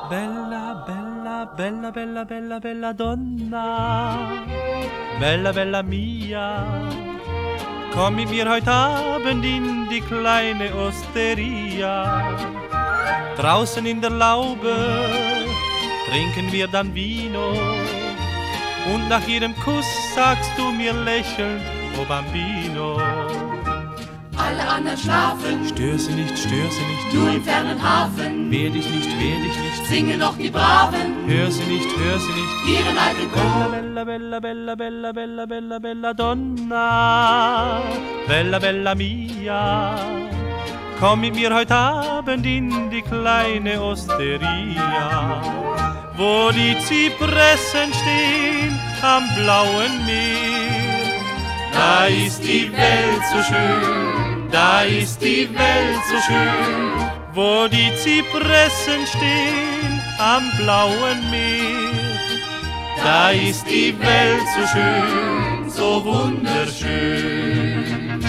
Bella, bella, bella, bella, bella, bella donna, bella, bella mia, komm mit mir heute Abend in die kleine Osteria. Draußen in der Laube trinken wir dann Vino und nach jedem Kuss sagst du mir lächelnd, oh Bambino. Alle anderen schlafen, Stör sie nicht, nur im fernen Hafen. wehr dich nicht, Singen noch die Braven, hör sie nicht, ihren alten Chor. Bella, bella, bella, bella, bella, bella, bella donna, bella, bella mia, komm mit mir heute Abend in die kleine Osteria, wo die Zypressen stehen am blauen Meer. Da ist die Welt so schön, da ist die Welt so schön, wo die Zypressen stehen am blauen Meer. Da ist die Welt so schön, so wunderschön.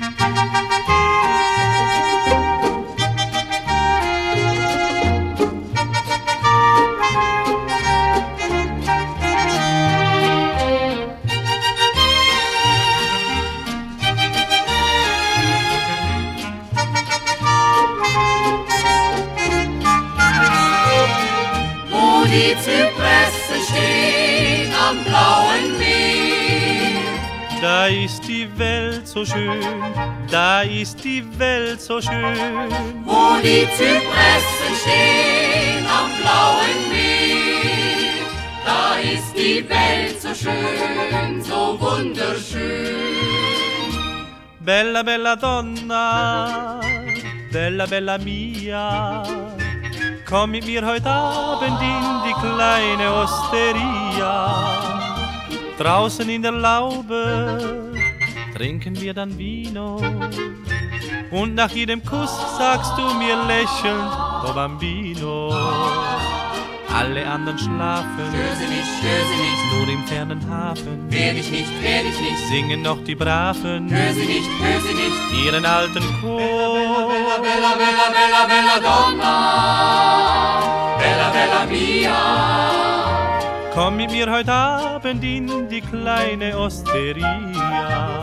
Wo die Zypressen stehen am blauen Meer. Da ist die Welt so schön, da ist die Welt so schön. Wo die Zypressen stehen am blauen Meer. Da ist die Welt so schön, so wunderschön. Bella, bella donna, bella, bella mia, komm mit mir heute Abend in die kleine Osteria. Draußen in der Laube trinken wir dann Vino und nach jedem Kuss sagst du mir lächelnd, oh Bambino. Alle anderen schlafen, Stör sie nicht, nur im fernen Hafen. wehr dich nicht, Singen noch die Braven hör sie nicht, ihren alten Chor. Bella, bella, bella, bella, bella donna, bella, bella mia. Komm mit mir heute Abend in die kleine Osteria.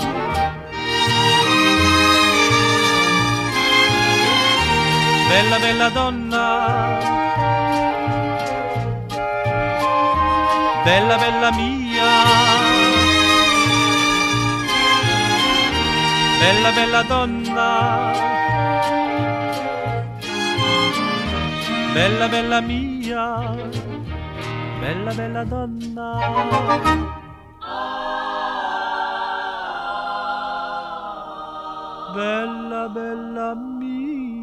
Bella, bella donna, bella, bella mia, bella, bella donna, bella, bella mia, bella, bella donna. Bella, bella mia.